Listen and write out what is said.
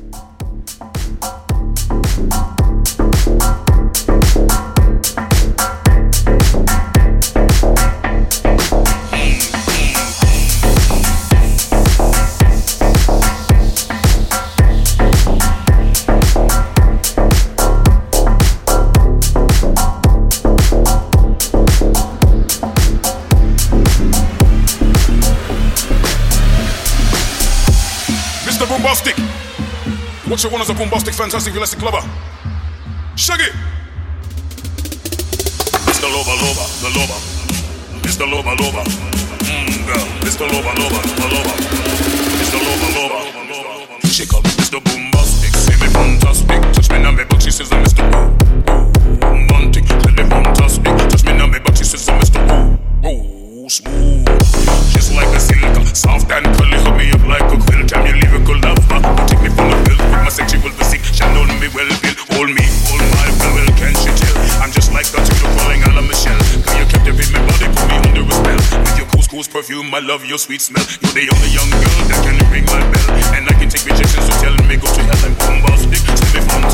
Bombastic. What you want is a bombastic, fantastic, elastic lover. Shaggy. Mr. Lover, lover, the lover. Mr. Lover, lover. Girl. Mr. Lover, lover, the lover. Mr. Lover, lover. She call me Mr. Bombastic, say me fantastic. Touch me on me back, she says I'm Mr. Romantic. Say me fantastic. Touch me on me back, she says I'm Mr. Smooth. Just like a silk, soft and curly, hug me up like a quilt. I'm your lyrical lover. You take me from the pill with my sexual physique. She know me well, Bill. Hold me, hold my well, can't she tell? I'm just like that, you're calling Anna Michelle. Can you captivate my body, put me under a spell? With your couscous perfume, I love your sweet smell. You're the only young girl that can ring my bell. And I can take rejections, so tell me go to hell. I'm bombastic, say me fantastic.